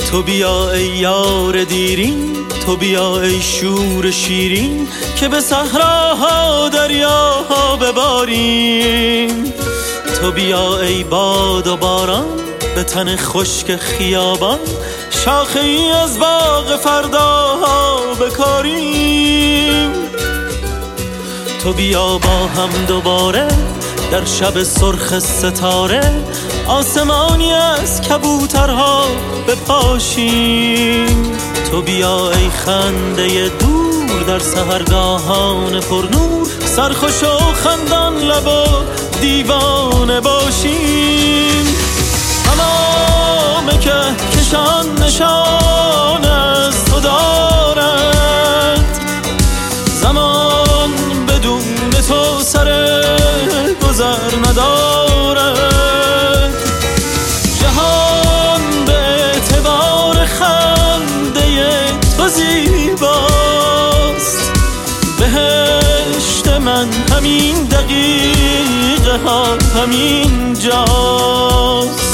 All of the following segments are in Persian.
تو بیا ای یار دیرین، تو بیا ای شور شیرین، که به صحراها دریاها بباریم. تو بیا ای باد و باران، به تن خشک خیابان شاخه ای از باغ فرداها بکاریم. تو بیا با هم دوباره در شب سرخ ستاره آسمانی از کبوترها بپاشیم. تو بیا ای خنده دور در سحرگاهان پرنور، سرخوش و خندان لب و دیوانه باشیم. تمام کهکشان نشان از تو دارد، زمان بدون تو سر گذر ندارد. جهان به اعتبار خنده تو زیباست، بهشت من همین دقیقه ها همین جاست.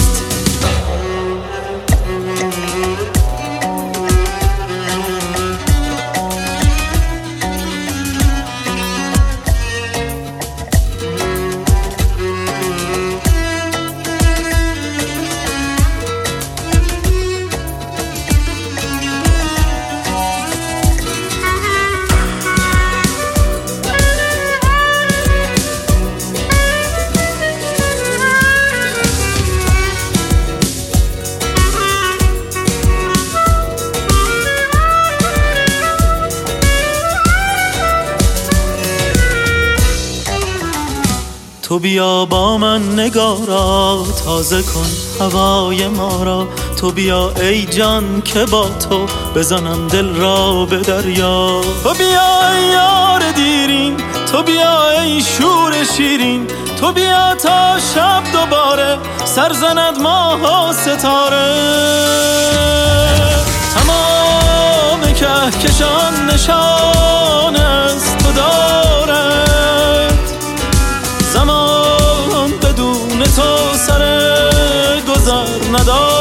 تو بیا با من نگارا، تازه کن هوای ما را. تو بیا ای جان که با تو بزنم دل را به دریا. تو بیا ای یار دیرین، تو بیا ای شور شیرین، تو بیا تا شب دوباره سرزند ماه و ستاره. تمام کهکشان نشان از تو دارد، زمان بدون تو سر گذر ندارد.